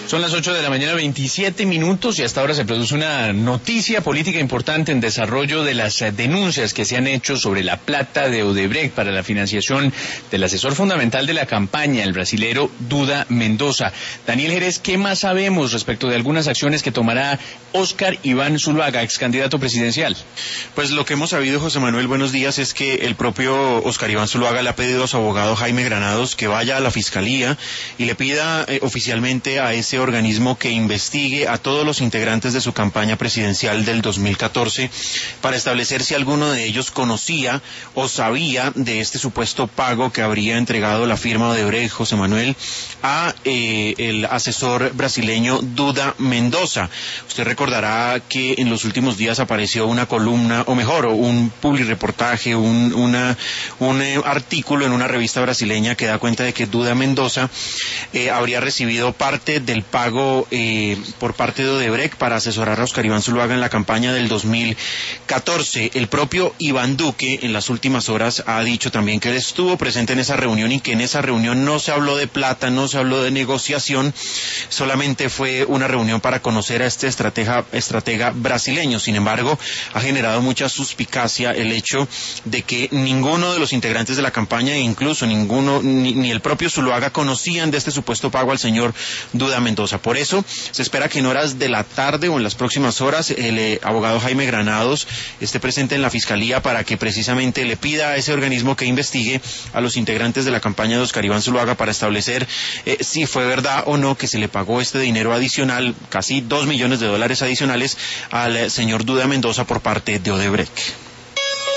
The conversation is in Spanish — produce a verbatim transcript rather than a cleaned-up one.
Son las ocho de la mañana, veintisiete minutos, y hasta ahora se produce una noticia política importante en desarrollo de las denuncias que se han hecho sobre la plata de Odebrecht para la financiación del asesor fundamental de la campaña, el brasilero Duda Mendoza. Daniel Jerez, ¿qué más sabemos respecto de algunas acciones que tomará Óscar Iván Zuluaga, ex candidato presidencial? Pues lo que hemos sabido, José Manuel, buenos días, es que el propio Óscar Iván Zuluaga le ha pedido a su abogado Jaime Granados que vaya a la Fiscalía y le pida eh, oficialmente a ese organismo que investigue a todos los integrantes de su campaña presidencial del dos mil catorce para establecer si alguno de ellos conocía o sabía de este supuesto pago que habría entregado la firma Odebrecht, José Manuel, a eh, el asesor brasileño Duda Mendoza. Usted recordará que en los últimos días apareció una columna, o mejor, un publireportaje, un, una, un eh, artículo en una revista brasileña que da cuenta de que Duda Mendoza eh, habría recibido parte del pago eh, por parte de Odebrecht para asesorar a Óscar Iván Zuluaga en la campaña del dos mil catorce. El propio Iván Duque en las últimas horas ha dicho también que él estuvo presente en esa reunión y que en esa reunión no se habló de plata, no se habló de negociación, solamente fue una reunión para conocer a este estratega, estratega brasileño. Sin embargo, ha generado mucha suspicacia el hecho de que ninguno de los integrantes de la campaña, e incluso ninguno, ni, ni el propio Zuluaga, conocían de este supuesto pago al señor Duda Mendoza. Por eso se espera que en horas de la tarde o en las próximas horas el eh, abogado Jaime Granados esté presente en la Fiscalía para que precisamente le pida a ese organismo que investigue a los integrantes de la campaña de Óscar Iván Zuluaga para establecer eh, si fue verdad o no que se le pagó este dinero adicional, casi dos millones de dólares adicionales, al eh, señor Duda Mendoza por parte de Odebrecht.